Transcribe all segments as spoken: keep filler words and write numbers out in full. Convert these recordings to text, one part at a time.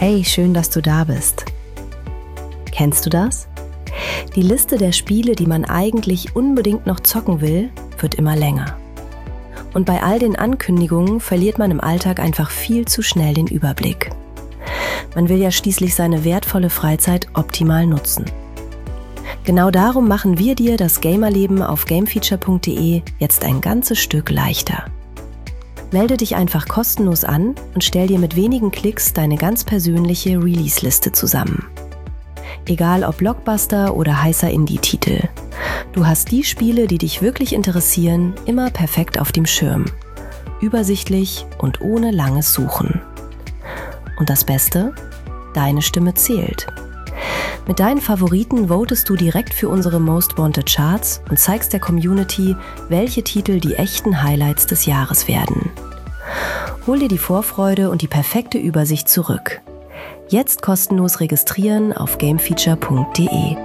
Hey, schön, dass du da bist. Kennst du das? Die Liste der Spiele, die man eigentlich unbedingt noch zocken will, wird immer länger. Und bei all den Ankündigungen verliert man im Alltag einfach viel zu schnell den Überblick. Man will ja schließlich seine wertvolle Freizeit optimal nutzen. Genau darum machen wir dir das Gamerleben auf gamefeature punkt de jetzt ein ganzes Stück leichter. Melde dich einfach kostenlos an und stell dir mit wenigen Klicks deine ganz persönliche Release-Liste zusammen. Egal ob Blockbuster oder heißer Indie-Titel. Du hast die Spiele, die dich wirklich interessieren, immer perfekt auf dem Schirm. Übersichtlich und ohne langes Suchen. Und das Beste? Deine Stimme zählt. Mit deinen Favoriten votest du direkt für unsere Most Wanted Charts und zeigst der Community, welche Titel die echten Highlights des Jahres werden. Hol dir die Vorfreude und die perfekte Übersicht zurück. Jetzt kostenlos registrieren auf gamefeature punkt de.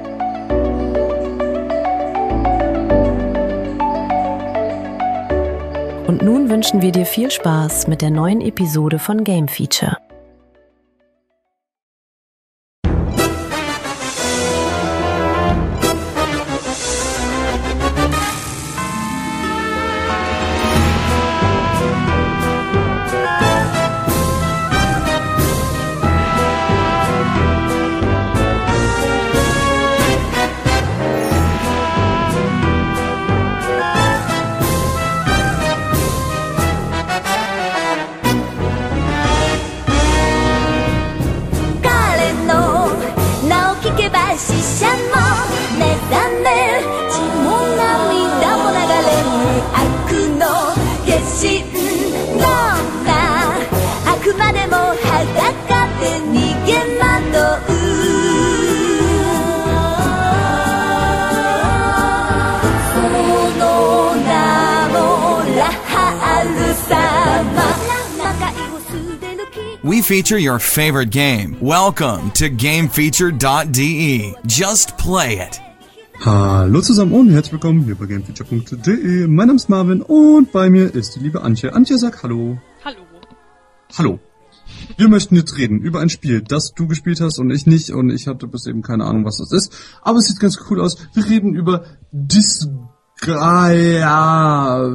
Und nun wünschen wir dir viel Spaß mit der neuen Episode von Game Feature. We feature your favorite game. Welcome to gamefeature punkt de. Just play it. Hallo zusammen und herzlich willkommen hier bei gamefeature punkt de. Mein Name ist Marvin und bei mir ist die liebe Antje. Antje, sag Hallo. Hallo. Hallo. Wir möchten jetzt reden über ein Spiel, das du gespielt hast und ich nicht, und ich hatte bis eben keine Ahnung, was das ist. Aber es sieht ganz cool aus. Wir reden über Disgaea.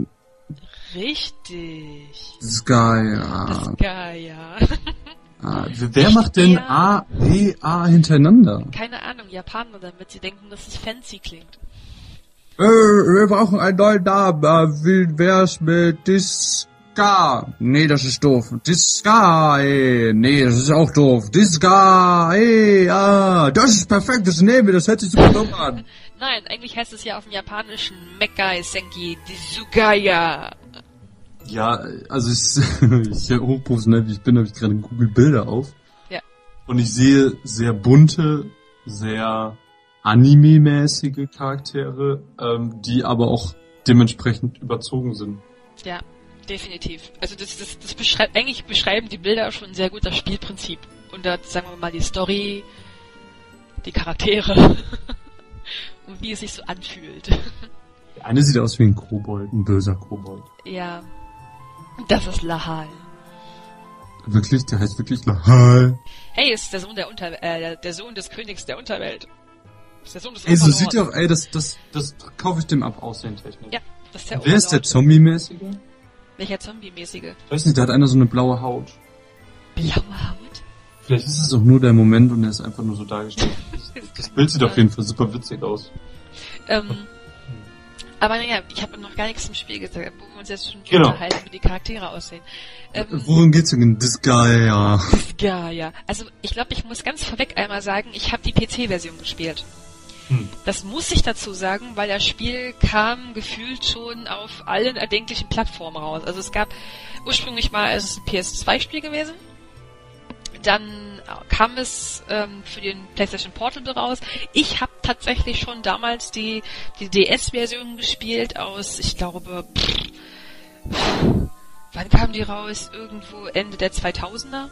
Richtig. Disgaea. Disgaea. Ah, wer macht denn A, E, A hintereinander? Keine Ahnung, Japaner, damit sie denken, dass es fancy klingt. Äh, wir brauchen einen neuen Namen. Wie wär's mit Disca? Nee, das ist doof. Disca, ey. Nee, das ist auch doof. Disca, ey, ah. Das ist perfekt, das nehmen wir, das hört sich super dumm an. Nein, eigentlich heißt es ja auf dem Japanischen Mekkai Senki Disugaya. Ja, also ich, ich hochprofessionell wie ich bin, habe ich gerade Google Bilder auf. Ja. Und ich sehe sehr bunte, sehr Anime-mäßige Charaktere, ähm, die aber auch dementsprechend überzogen sind. Ja, definitiv. Also das, das, das beschreibt, eigentlich beschreiben die Bilder schon sehr gut das Spielprinzip. Und da sagen wir mal die Story, die Charaktere und wie es sich so anfühlt. Der eine sieht aus wie ein Kobold, ein böser Kobold. Ja. Das ist Lahal. Wirklich? Der heißt wirklich Lahal? Hey, ist der Sohn der Unter äh, der Sohn des Königs der Unterwelt. Ist der Sohn des Ey, so Overlords. sieht er auch, ey, das, das, das kaufe ich dem ab, Aussehentechnik. Ja, das ist der Wer ist der Overlord. Zombie-mäßige? Welcher Zombie-mäßige? Ich weiß nicht, der hat einer so eine blaue Haut. Blaue Haut? Vielleicht ist es auch nur der Moment und er ist einfach nur so dargestellt. Das Bild sieht auf jeden Fall super witzig aus. Ähm, aber naja, ich habe noch gar nichts zum Spiel gesagt, wo wir uns jetzt schon Genau. unterhalten, wie die Charaktere aussehen. Ähm, Worum geht's denn? Das geil, ja. ja, ja. Also ich glaube, ich muss ganz vorweg einmal sagen, ich habe die P C-Version gespielt. Hm. Das muss ich dazu sagen, weil das Spiel kam gefühlt schon auf allen erdenklichen Plattformen raus. Also es gab ursprünglich mal, es ist ein P S zwei Spiel gewesen. Dann kam es ähm, für den PlayStation Portable raus. Ich habe tatsächlich schon damals die, die D S-Version gespielt aus, ich glaube, pff, wann kam die raus? Irgendwo Ende der zweitausender.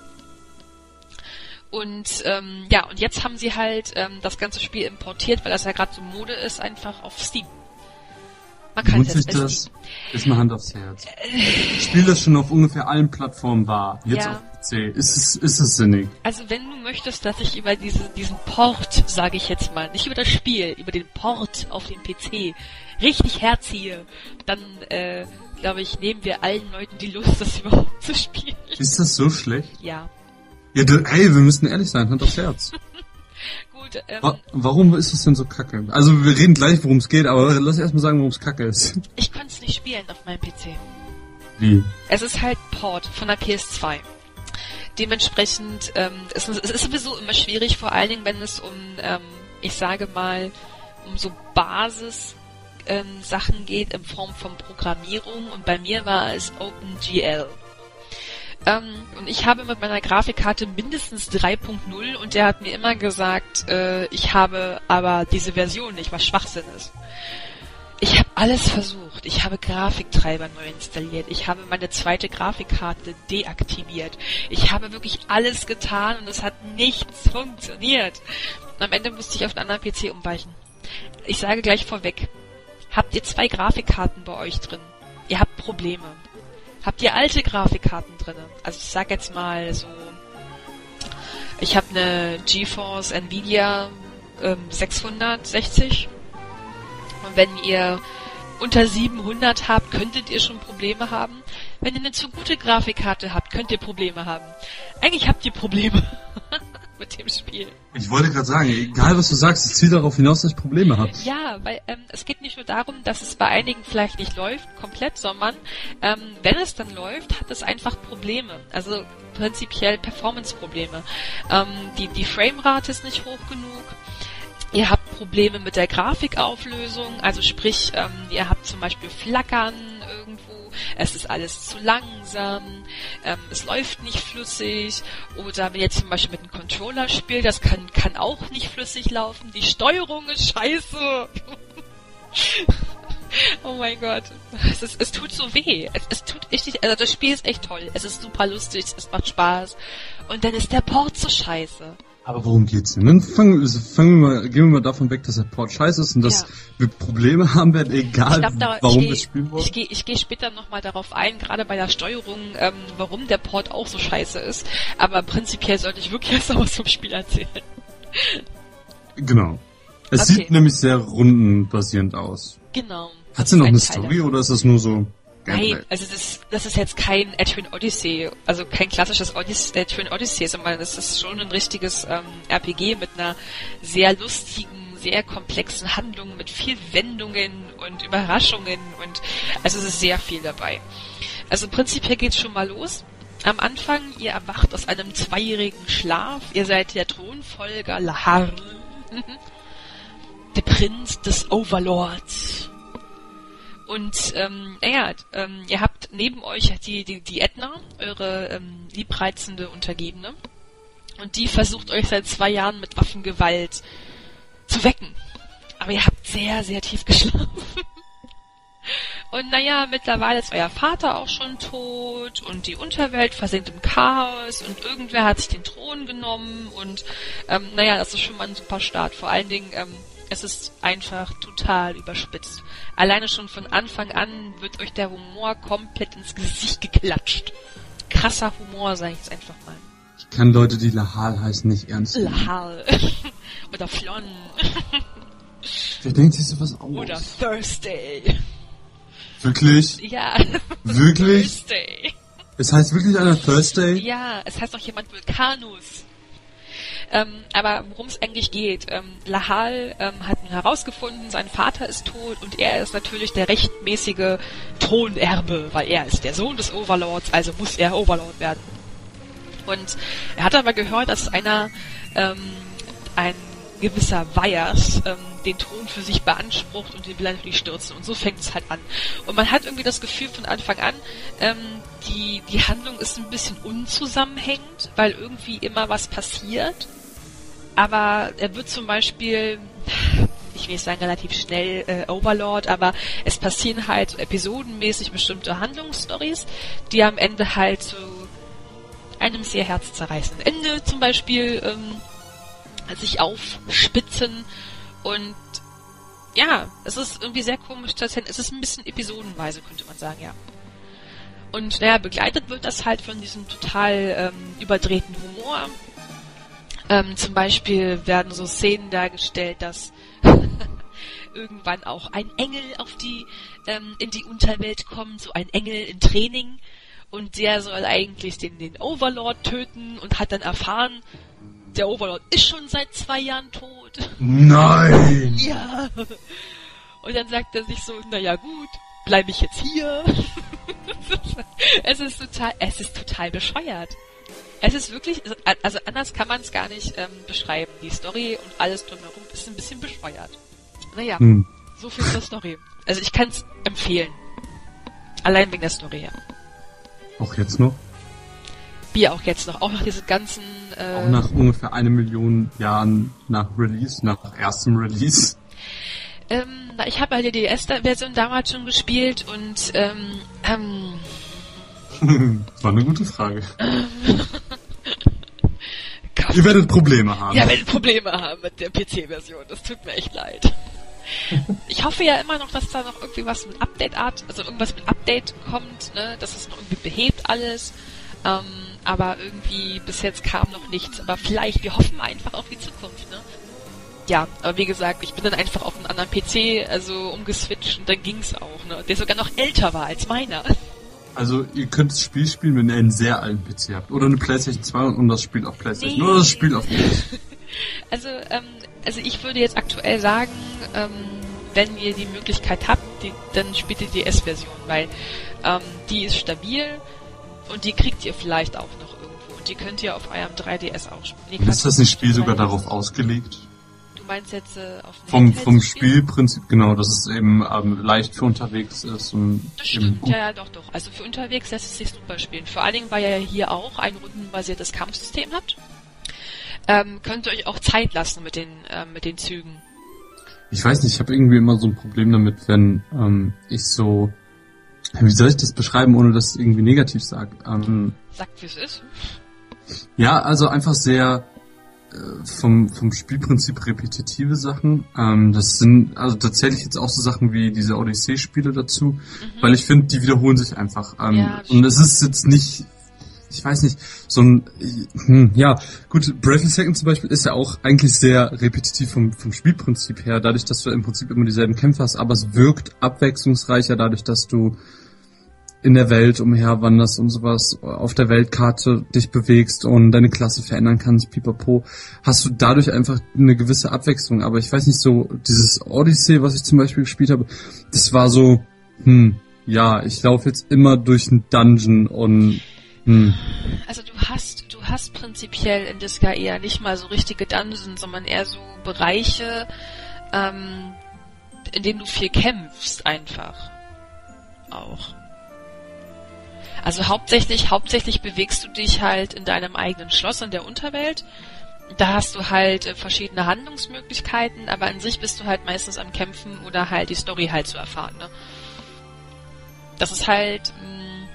Und ähm, ja, und jetzt haben sie halt ähm, das ganze Spiel importiert, weil das ja gerade so Mode ist, einfach auf Steam. Man kann Lohnt es sich jetzt das? Ist mal Hand aufs Herz. Ich spiele das schon auf ungefähr allen Plattformen war. Jetzt Ja. auf P C. Ist es, ist es sinnig? Also wenn du möchtest, dass ich über diese, diesen Port, sage ich jetzt mal, nicht über das Spiel, über den Port auf den P C richtig herziehe, dann, äh, glaube ich, nehmen wir allen Leuten die Lust, das überhaupt zu spielen. Ist das so schlecht? Ja. Ja, du, ey, wir müssen ehrlich sein, Hand aufs Herz. Gut, ähm, Wa- Warum ist es denn so kacke? Also wir reden gleich, worum es geht, aber lass erst mal sagen, worum es kacke ist. ich konnte es nicht spielen auf meinem P C. Wie? Es ist halt Port von der P S zwei. Dementsprechend, ähm, es, es ist sowieso immer schwierig, vor allen Dingen, wenn es um, ähm, ich sage mal, um so Basis ähm, Sachen geht in Form von Programmierung, und bei mir war es OpenGL. Ähm, und ich habe mit meiner Grafikkarte mindestens drei Punkt null und der hat mir immer gesagt, äh, ich habe aber diese Version nicht, was Schwachsinn ist. Ich habe alles versucht. Ich habe Grafiktreiber neu installiert. Ich habe meine zweite Grafikkarte deaktiviert. Ich habe wirklich alles getan und es hat nichts funktioniert. Und am Ende musste ich auf einen anderen P C umweichen. Ich sage gleich vorweg, habt ihr zwei Grafikkarten bei euch drin? Ihr habt Probleme. Habt ihr alte Grafikkarten drin? Also ich sag jetzt mal so, ich habe eine GeForce Nvidia ähm, sechshundertsechzig. Und wenn ihr unter siebenhundert habt, könntet ihr schon Probleme haben. Wenn ihr eine zu gute Grafikkarte habt, könnt ihr Probleme haben. Eigentlich habt ihr Probleme mit dem Spiel. Ich wollte gerade sagen, egal was du sagst, es zielt darauf hinaus, dass ich Probleme habe. Ja, weil ähm, es geht nicht nur darum, dass es bei einigen vielleicht nicht läuft, komplett, sondern ähm, wenn es dann läuft, hat es einfach Probleme. Also prinzipiell Performance-Probleme. Ähm, die, die Framerate ist nicht hoch genug. Ihr habt Probleme mit der Grafikauflösung, also sprich, ähm, ihr habt zum Beispiel Flackern irgendwo, es ist alles zu langsam, ähm, es läuft nicht flüssig, oder wenn ihr zum Beispiel mit einem Controller spielt, das kann, kann auch nicht flüssig laufen, die Steuerung ist scheiße. Oh mein Gott, es, ist, es tut so weh, es, es tut richtig, also das Spiel ist echt toll, es ist super lustig, es macht Spaß, und dann ist der Port so scheiße. Aber worum geht's denn? Dann fangen, fangen wir mal, gehen wir mal davon weg, dass der Port scheiße ist und dass Ja. wir Probleme haben werden, egal Ich glaub, da, warum ich wir geh, spielen wollen. Ich gehe ich geh später nochmal darauf ein, gerade bei der Steuerung, ähm, warum der Port auch so scheiße ist. Aber prinzipiell sollte ich wirklich erst noch was vom Spiel erzählen. Genau. Es Okay. sieht nämlich sehr rundenbasierend aus. Genau. Hat sie noch eine Teil Story davon. oder ist das nur so Nein, Gameplay? also das, das ist jetzt kein Etrian Odyssey, also kein klassisches Odyssey, Etrian Odyssey, sondern das ist schon ein richtiges ähm, R P G mit einer sehr lustigen, sehr komplexen Handlung, mit viel Wendungen und Überraschungen, und also es ist sehr viel dabei. Also prinzipiell geht's schon mal los. Am Anfang, ihr erwacht aus einem zweijährigen Schlaf, ihr seid der Thronfolger Lahar, der Prinz des Overlords. Und ähm, naja, ähm, ihr habt neben euch die, die, die Edna, eure ähm, liebreizende Untergebene. Und die versucht euch seit zwei Jahren mit Waffengewalt zu wecken. Aber ihr habt sehr, sehr tief geschlafen. Und naja, mittlerweile ist euer Vater auch schon tot und die Unterwelt versinkt im Chaos und irgendwer hat sich den Thron genommen und ähm, naja, das ist schon mal ein super Start. Vor allen Dingen, ähm, es ist einfach total überspitzt. Alleine schon von Anfang an wird euch der Humor komplett ins Gesicht geklatscht. Krasser Humor, sag ich jetzt einfach mal. Ich kann Leute, die Lahal heißen, nicht ernst nehmen. Lahal. Oder Flon. Wer denkt sich sowas aus? Oder Thursday. Wirklich? Ja. Wirklich? Thursday. Es heißt wirklich einer Thursday? Ja, es heißt auch jemand Vulkanus. Ähm, aber worum es eigentlich geht, ähm, Lahal ähm, hat herausgefunden, sein Vater ist tot und er ist natürlich der rechtmäßige Thronerbe, weil er ist der Sohn des Overlords, also muss er Overlord werden. Und er hat aber gehört, dass einer, ähm, ein gewisser Weiers, ähm, den Thron für sich beansprucht und den will er natürlich stürzen. Und so fängt es halt an. Und man hat irgendwie das Gefühl von Anfang an, ähm, die, die Handlung ist ein bisschen unzusammenhängend, weil irgendwie immer was passiert. Aber er wird zum Beispiel, ich will nicht sagen relativ schnell äh, Overlord, aber es passieren halt so episodenmäßig bestimmte Handlungsstories, die am Ende halt zu einem sehr herzzerreißenden Ende zum Beispiel ähm, sich aufspitzen und ja, es ist irgendwie sehr komisch zu erzählen. Es ist ein bisschen episodenweise, könnte man sagen, ja. Und naja, begleitet wird das halt von diesem total ähm, überdrehten Humor. Ähm, zum Beispiel werden so Szenen dargestellt, dass irgendwann auch ein Engel auf die ähm, in die Unterwelt kommt, so ein Engel in Training, und der soll eigentlich den, den Overlord töten und hat dann erfahren, der Overlord ist schon seit zwei Jahren tot. Nein! Ja. Und dann sagt er sich so, naja gut, bleibe ich jetzt hier? es ist total, es ist total bescheuert. Es ist wirklich, also anders kann man es gar nicht ähm, beschreiben. Die Story und alles drumherum ist ein bisschen bescheuert. Naja, hm. so viel zur Story. Also ich kann es empfehlen. Allein wegen der Story, ja. Auch jetzt noch? Wie auch jetzt noch. Auch nach diesen ganzen... Äh, auch nach ungefähr eine Million Jahren nach Release, nach erstem Release. Ähm, na, ich habe halt die D S-Version damals schon gespielt und ähm, ähm... das war eine gute Frage. Ihr werdet Probleme haben. Ja, werdet Probleme haben mit der P C-Version. Das tut mir echt leid. Ich hoffe ja immer noch, dass da noch irgendwie was mit Update-Art, also irgendwas mit Update kommt, ne, dass es noch irgendwie behebt alles. Ähm, aber irgendwie bis jetzt kam noch nichts. Aber vielleicht, wir hoffen einfach auf die Zukunft, ne? Ja, aber wie gesagt, ich bin dann einfach auf einen anderen P C, also umgeswitcht, und dann ging's auch, ne? Der sogar noch älter war als meiner. Also ihr könnt das Spiel spielen, wenn ihr einen sehr alten P C habt. Oder eine PlayStation zwei und das Spiel auf PlayStation. Nee. Oder das Spiel auf P C. Also, ähm, also ich würde jetzt aktuell sagen, ähm, wenn ihr die Möglichkeit habt, die, dann spielt ihr die D S-Version, weil ähm, die ist stabil und die kriegt ihr vielleicht auch noch irgendwo. Und die könnt ihr auf eurem drei D S auch spielen. Ist das Spiel sogar darauf ausgelegt? Du meinst jetzt äh, auf Vom, vom Spielprinzip, genau, dass es eben ähm, leicht für unterwegs ist. Und das stimmt, ja, ja, doch, doch. Also für unterwegs lässt es sich super spielen. Vor allen Dingen, weil ihr hier auch ein rundenbasiertes Kampfsystem habt. Ähm, könnt ihr euch auch Zeit lassen mit den ähm, mit den Zügen. Ich weiß nicht, ich habe irgendwie immer so ein Problem damit, wenn ähm, ich so... Wie soll ich das beschreiben, ohne dass es irgendwie negativ sagt? Ähm, Sagt, wie es ist. Ja, also einfach sehr... vom vom Spielprinzip repetitive Sachen. Ähm, das sind also tatsächlich jetzt auch so Sachen wie diese Odyssee-Spiele dazu, mhm. weil ich finde, die wiederholen sich einfach. Ähm, ja, und es ist jetzt nicht, ich weiß nicht, so ein, hm, ja, gut, Bravely Second zum Beispiel ist ja auch eigentlich sehr repetitiv vom vom Spielprinzip her, dadurch, dass du im Prinzip immer dieselben Kämpfe hast, aber es wirkt abwechslungsreicher dadurch, dass du in der Welt umherwanderst und sowas, auf der Weltkarte dich bewegst und deine Klasse verändern kannst, pipapo, hast du dadurch einfach eine gewisse Abwechslung. Aber ich weiß nicht, so dieses Odyssey, was ich zum Beispiel gespielt habe, das war so, hm, ja, ich laufe jetzt immer durch einen Dungeon und, hm. Also du hast, du hast prinzipiell in Disca eher nicht mal so richtige Dungeons, sondern eher so Bereiche, ähm, in denen du viel kämpfst einfach. Auch. Also hauptsächlich, hauptsächlich bewegst du dich halt in deinem eigenen Schloss in der Unterwelt. Da hast du halt äh, verschiedene Handlungsmöglichkeiten, aber an sich bist du halt meistens am Kämpfen oder halt die Story halt zu erfahren, ne? Das ist halt, mh,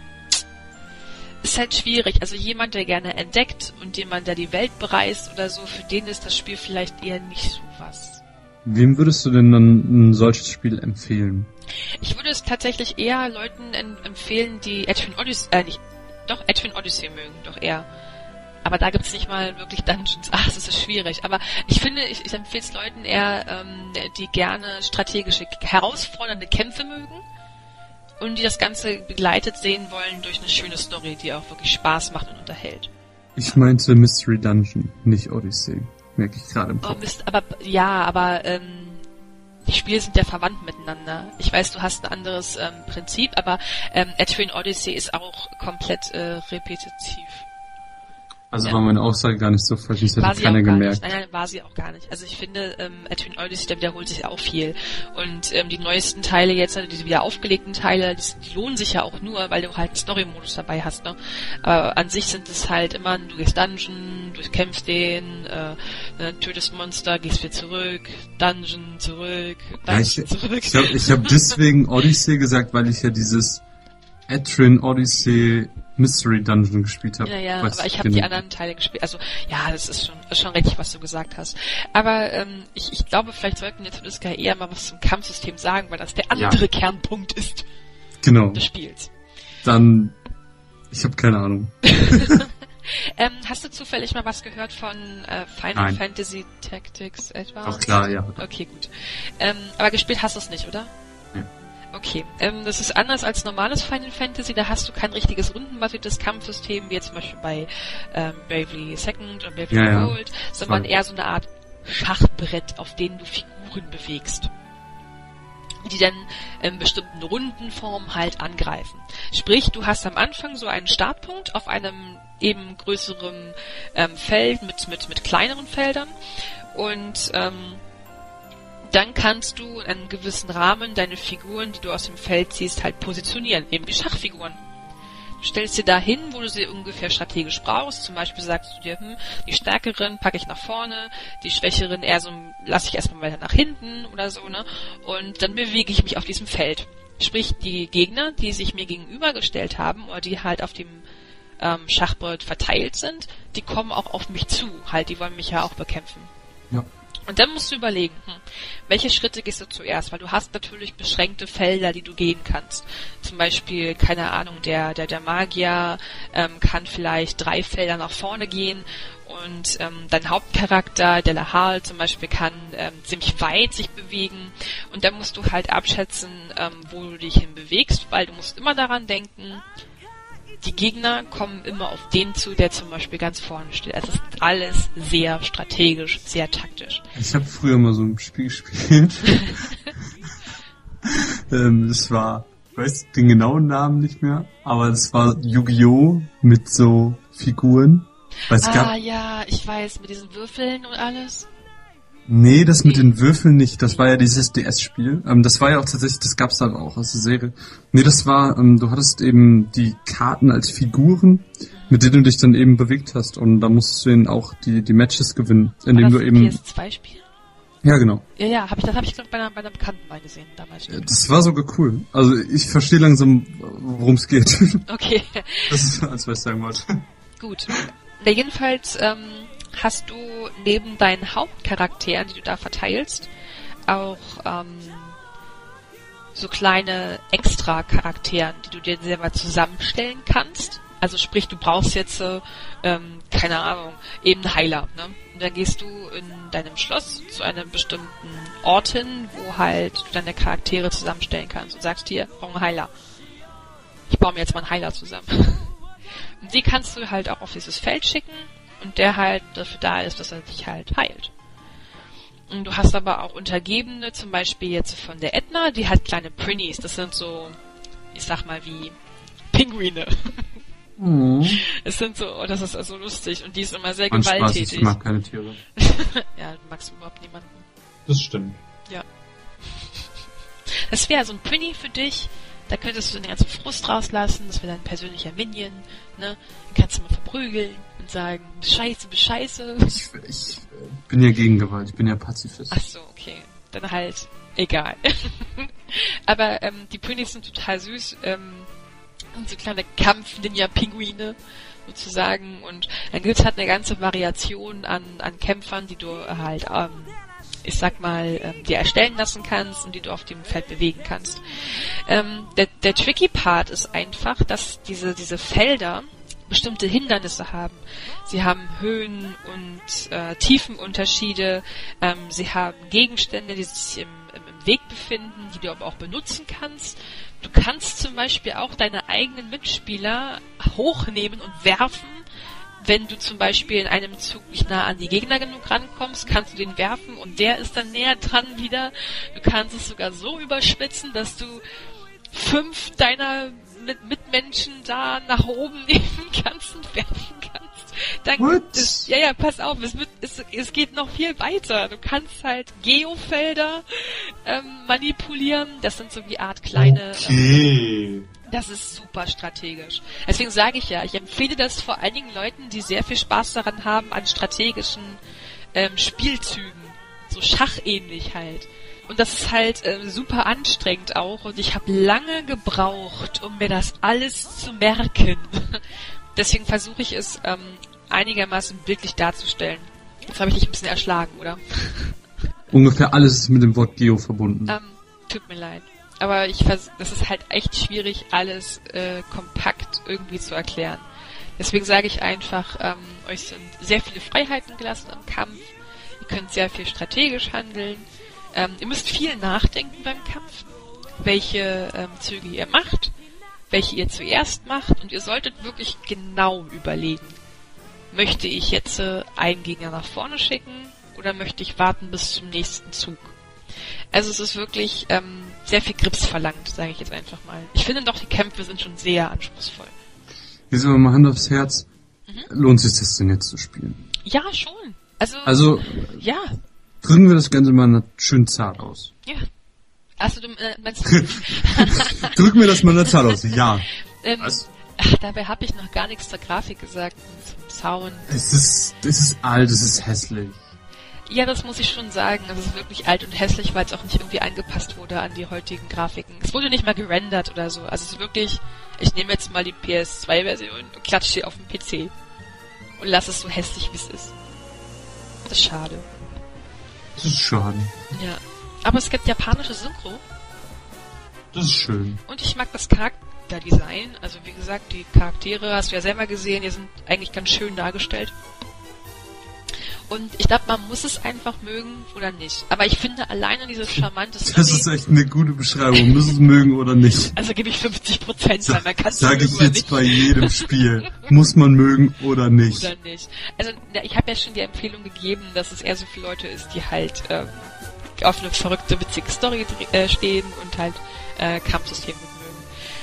ist halt schwierig. Also jemand, der gerne entdeckt und jemand, der die Welt bereist oder so, für den ist das Spiel vielleicht eher nicht so was. Wem würdest du denn dann ein solches Spiel empfehlen? Ich würde es tatsächlich eher Leuten en- empfehlen, die Etrian Odyssey, äh, nicht, doch, Etrian Odyssey mögen, doch eher. Aber da gibt's nicht mal wirklich Dungeons. Ach, es ist schwierig. Aber ich finde, ich, ich empfehle es Leuten eher, ähm, die gerne strategische, herausfordernde Kämpfe mögen und die das Ganze begleitet sehen wollen durch eine schöne Story, die auch wirklich Spaß macht und unterhält. Ich meinte Mystery Dungeon, nicht Odyssey. Merke ich gerade im Kopf. Oh Mist, aber, ja, aber, ähm, die Spiele sind ja verwandt miteinander. Ich weiß, du hast ein anderes ähm, Prinzip, aber ähm, Etrian Odyssey ist auch komplett äh, repetitiv. Also ja. War meine Aussage gar nicht so falsch, das hätte keiner gemerkt. Nein, nein, war sie auch gar nicht. Also ich finde, ähm, Etrian Odyssey, der wiederholt sich auch viel. Und ähm, die neuesten Teile jetzt, also diese wieder aufgelegten Teile, die, die lohnen sich ja auch nur, weil du halt einen Story-Modus dabei hast, ne? Aber an sich sind es halt immer, du gehst Dungeon, du kämpfst den, äh, ne, tötest Monster, gehst wieder zurück, Dungeon, zurück, Dungeon, ja, ich, zurück. Ich habe ich hab deswegen Odyssey gesagt, weil ich ja dieses Etrian Odyssey Mystery Dungeon gespielt habe. Ja, ja, aber ich habe die anderen Teile gespielt. Also, ja, das ist schon, ist schon richtig, was du gesagt hast. Aber ähm, ich, ich glaube, vielleicht sollten wir zumindest eher mal was zum Kampfsystem sagen, weil das der andere ja. Kernpunkt ist genau. des Spiels. Dann, ich habe keine Ahnung. ähm, hast du zufällig mal was gehört von äh, Final Nein. Fantasy Tactics etwa? Ach klar, ja. Okay, gut. Ähm, aber gespielt hast du es nicht, oder? Ja. Okay, ähm, das ist anders als normales Final Fantasy, da hast du kein richtiges rundenbasiertes Kampfsystem, wie jetzt zum Beispiel bei ähm, Bravely Second und Bravely ja, Gold, ja. sondern eher so eine Art Schachbrett, auf dem du Figuren bewegst, die dann in bestimmten Rundenformen halt angreifen. Sprich, du hast am Anfang so einen Startpunkt auf einem eben größeren ähm, Feld mit, mit, mit kleineren Feldern und ähm, dann kannst du in einem gewissen Rahmen deine Figuren, die du aus dem Feld ziehst, halt positionieren, eben die Schachfiguren. Du stellst sie dahin, wo du sie ungefähr strategisch brauchst. Zum Beispiel sagst du dir, hm, die Stärkeren packe ich nach vorne, die Schwächeren eher so, lasse ich erstmal weiter nach hinten oder so, ne? Und dann bewege ich mich auf diesem Feld. Sprich, die Gegner, die sich mir gegenübergestellt haben oder die halt auf dem ähm, Schachbrett verteilt sind, die kommen auch auf mich zu. Halt, die wollen mich ja auch bekämpfen. Ja. Und dann musst du überlegen, hm, welche Schritte gehst du zuerst, weil du hast natürlich beschränkte Felder, die du gehen kannst. Zum Beispiel, keine Ahnung, der der der Magier ähm, kann vielleicht drei Felder nach vorne gehen und ähm, dein Hauptcharakter, der Lahal zum Beispiel, kann ähm, ziemlich weit sich bewegen und dann musst du halt abschätzen, ähm, wo du dich hin bewegst, weil du musst immer daran denken, die Gegner kommen immer auf den zu, der zum Beispiel ganz vorne steht. Also es ist alles sehr strategisch, sehr taktisch. Ich habe früher mal so ein Spiel gespielt. ähm, es war, ich weiß den genauen Namen nicht mehr, aber es war Yu-Gi-Oh! Mit so Figuren. Weil es ah gab, ja, ich weiß, mit diesen Würfeln und alles. Nee, das mit den Würfeln nicht. Das war ja dieses D S-Spiel. Ähm, das war ja auch tatsächlich, das gab's dann auch aus der Serie. Nee, das war, ähm, du hattest eben die Karten als Figuren, mit denen du dich dann eben bewegt hast. Und da musstest du eben auch die die Matches gewinnen, indem war das du ein eben... P S zwei Spiel? Ja, genau. Ja, ja, hab ich, das habe ich glaub, bei einer, bei einer Bekannten mal gesehen damals. Ja, das war sogar cool. Also ich verstehe langsam, worum es geht. Okay. Das ist, als was ich sagen wollte. Gut. Ja, jedenfalls ähm, hast du neben deinen Hauptcharakteren, die du da verteilst, auch ähm, so kleine Extra-Charakteren, die du dir selber zusammenstellen kannst. Also sprich, du brauchst jetzt, äh, ähm, keine Ahnung, eben einen Heiler, ne? Und dann gehst du in deinem Schloss zu einem bestimmten Ort hin, wo halt du deine Charaktere zusammenstellen kannst und sagst dir, ich brauche einen Heiler. Ich baue mir jetzt mal einen Heiler zusammen. Und die kannst du halt auch auf dieses Feld schicken und der halt dafür da ist, dass er dich halt heilt. Und du hast aber auch Untergebene, zum Beispiel jetzt von der Edna, die hat kleine Prinnies. Das sind so, ich sag mal, wie Pinguine. Mhm. Es sind so, oh, das ist also lustig und die ist immer sehr Man gewalttätig. Spaß, ich mag keine Tiere. Ja, du magst überhaupt niemanden. Das stimmt. Ja. Das wäre so ein Prinny für dich. Da könntest du den ganzen Frust rauslassen. Das wäre dein persönlicher Minion. Ne? Den kannst du mal verprügeln und sagen, Bescheiße, Bescheiße. Ich, ich bin ja gegen Gewalt. Ich bin ja Pazifist. Ach so, okay. Dann halt egal. Aber ähm, die Prinnies sind total süß. Ähm, und so kleine Kampf-Ninja-Pinguine sozusagen. Und dann gibt's halt eine ganze Variation an, an Kämpfern, die du halt, ähm, ich sag mal, ähm, dir erstellen lassen kannst und die du auf dem Feld bewegen kannst. Ähm, der, der tricky Part ist einfach, dass diese, diese Felder bestimmte Hindernisse haben. Sie haben Höhen- und äh, Tiefenunterschiede. Ähm, sie haben Gegenstände, die sich im, im, im Weg befinden, die du aber auch benutzen kannst. Du kannst zum Beispiel auch deine eigenen Mitspieler hochnehmen und werfen. Wenn du zum Beispiel in einem Zug nicht nah an die Gegner genug rankommst, kannst du den werfen und der ist dann näher dran wieder. Du kannst es sogar so überspitzen, dass du fünf deiner Mit- Mitmenschen da nach oben nehmen kannst und werfen kannst. Dann gibt es, ja, ja, pass auf, es, wird, es, es geht noch viel weiter. Du kannst halt Geofelder ähm, manipulieren. Das sind so wie Art kleine... Okay. Ähm, das ist super strategisch. Deswegen sage ich ja, ich empfehle das vor allen Dingen Leuten, die sehr viel Spaß daran haben, an strategischen ähm, Spielzügen. So schachähnlich halt. Und das ist halt äh, super anstrengend auch. Und ich habe lange gebraucht, um mir das alles zu merken. Deswegen versuche ich es ähm, einigermaßen bildlich darzustellen. Jetzt habe ich dich ein bisschen erschlagen, oder? Ungefähr alles ist mit dem Wort Geo verbunden. Ähm, tut mir leid. Aber ich vers- das ist halt echt schwierig, alles äh, kompakt irgendwie zu erklären. Deswegen sage ich einfach, ähm, euch sind sehr viele Freiheiten gelassen im Kampf. Ihr könnt sehr viel strategisch handeln. Ähm, ihr müsst viel nachdenken beim Kampf, welche ähm, Züge ihr macht, welche ihr zuerst macht. Und ihr solltet wirklich genau überlegen, möchte ich jetzt äh, einen Gegner nach vorne schicken oder möchte ich warten bis zum nächsten Zug? Also es ist wirklich ähm, sehr viel Grips verlangt, sage ich jetzt einfach mal. Ich finde doch, die Kämpfe sind schon sehr anspruchsvoll. Jetzt aber mal Hand aufs Herz. Mhm. Lohnt sich das denn jetzt zu spielen? Ja, schon. Also, also ja. Drücken wir das Ganze mal schön zart aus. Ja. Also du äh, meinst Drücken wir das mal zart aus, ja. Ähm, Was? Ach, dabei habe ich noch gar nichts zur Grafik gesagt, zum Sound. Es ist, es ist alt, es ist hässlich. Ja, das muss ich schon sagen. Es ist wirklich alt und hässlich, weil es auch nicht irgendwie angepasst wurde an die heutigen Grafiken. Es wurde nicht mal gerendert oder so. Also es ist wirklich, ich nehme jetzt mal die P S zwei Version und klatsche sie auf den P C. Und lasse es so hässlich, wie es ist. Das ist schade. Das ist schade. Ja. Aber es gibt japanische Synchro. Das ist schön. Und ich mag das Charakterdesign. Also wie gesagt, die Charaktere hast du ja selber gesehen, die sind eigentlich ganz schön dargestellt. Und ich glaube, man muss es einfach mögen oder nicht. Aber ich finde alleine dieses charmante Story... Das ist echt eine gute Beschreibung. Muss es mögen oder nicht. Also gebe ich fünfzig Prozent, Sa- man kann es Sag ich jetzt nicht. bei jedem Spiel. Muss man mögen oder nicht. Oder nicht. Also ja, ich habe ja schon die Empfehlung gegeben, dass es eher so für Leute ist, die halt ähm, auf eine verrückte, witzige Story äh, stehen und halt äh, Kampfsystem mögen.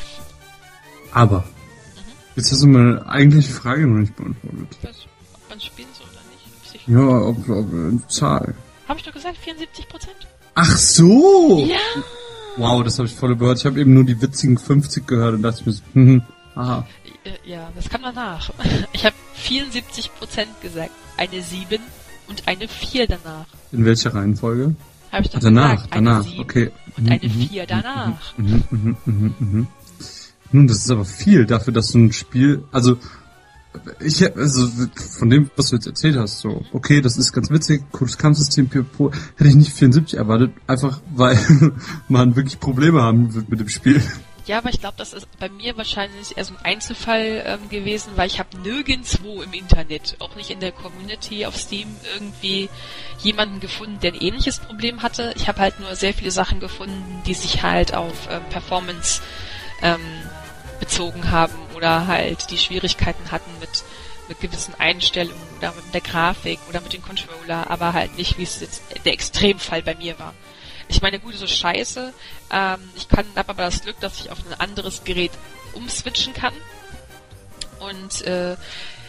Aber, mhm. jetzt hast du meine eigentliche Frage noch nicht beantwortet. Was, ob man spielen soll oder nicht? Ja, ob, ob eine Zahl. Habe ich doch gesagt, vierundsiebzig Prozent? Ach so! Ja! Wow, das habe ich voll überhört. Ich habe eben nur die witzigen fünfzig gehört und dachte mir so, hm, aha. Ja, das kam danach. Ich habe vierundsiebzig Prozent gesagt. Eine sieben und eine vier danach. In welcher Reihenfolge? Habe ich doch danach, gesagt. Danach, eine sieben okay. Und eine mhm, vier danach. Mhm, mhm, mhm, mhm. Nun, das ist aber viel dafür, dass so ein Spiel, also ich, also von dem, was du jetzt erzählt hast, so, okay, das ist ganz witzig, cooles Kampfsystem, Pipo, hätte ich nicht vierundsiebzig erwartet, einfach weil man wirklich Probleme haben wird mit dem Spiel. Ja, aber ich glaube, das ist bei mir wahrscheinlich eher so ein Einzelfall ähm, gewesen, weil ich habe nirgendwo im Internet, auch nicht in der Community auf Steam, irgendwie jemanden gefunden, der ein ähnliches Problem hatte. Ich habe halt nur sehr viele Sachen gefunden, die sich halt auf ähm, Performance ähm, bezogen haben oder halt die Schwierigkeiten hatten mit mit gewissen Einstellungen oder mit der Grafik oder mit dem Controller, aber halt nicht, wie es jetzt der Extremfall bei mir war. Ich meine, gut, so scheiße. Ähm, ich kann, habe aber das Glück, dass ich auf ein anderes Gerät umswitchen kann. Und äh,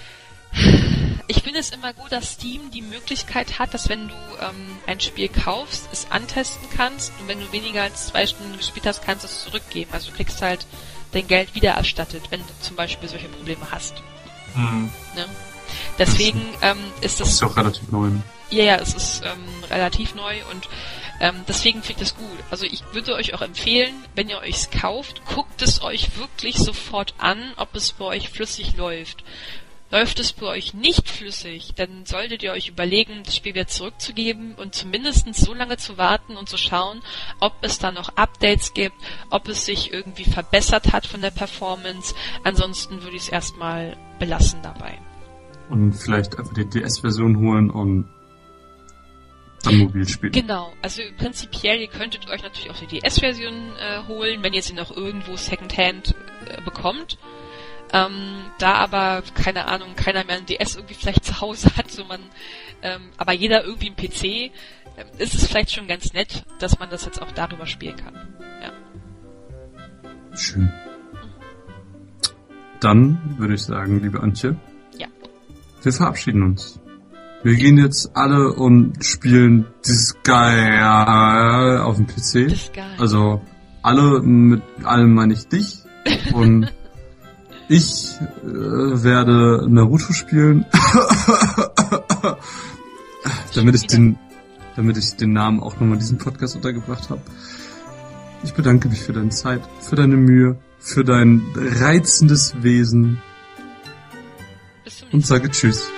ich finde es immer gut, dass Steam die Möglichkeit hat, dass wenn du ähm, ein Spiel kaufst, es antesten kannst und wenn du weniger als zwei Stunden gespielt hast, kannst du es zurückgeben. Also du kriegst halt dein Geld wieder erstattet, wenn du zum Beispiel solche Probleme hast. Mhm. Ne? Deswegen ähm, ist das... Das ist auch relativ neu. Ja, ja, es ist ähm, relativ neu und ähm, deswegen finde ich das gut. Also ich würde euch auch empfehlen, wenn ihr euch's kauft, guckt es euch wirklich sofort an, ob es bei euch flüssig läuft. Läuft es bei euch nicht flüssig, dann solltet ihr euch überlegen, das Spiel wieder zurückzugeben und zumindest so lange zu warten und zu schauen, ob es da noch Updates gibt, ob es sich irgendwie verbessert hat von der Performance. Ansonsten würde ich es erstmal belassen dabei. Und vielleicht einfach die D S-Version holen und dann mobil spielen. Genau, also prinzipiell, ihr könntet euch natürlich auch die D S-Version äh, holen, wenn ihr sie noch irgendwo Secondhand äh, bekommt. Ähm, da aber, keine Ahnung, keiner mehr ein D S irgendwie vielleicht zu Hause hat, so man, ähm, aber jeder irgendwie einen P C, ähm, ist es vielleicht schon ganz nett, dass man das jetzt auch darüber spielen kann. Ja. Schön. Mhm. Dann würde ich sagen, liebe Antje, ja. Wir verabschieden uns. Wir gehen jetzt alle und spielen Disgaea auf dem P C. Disgaea. Also alle, mit allem meine ich dich. Und ich äh, werde Naruto spielen, damit ich den damit ich den Namen auch nochmal in diesem Podcast untergebracht habe. Ich bedanke mich für deine Zeit, für deine Mühe, für dein reizendes Wesen Bis zum nächsten Mal. und sage Tschüss.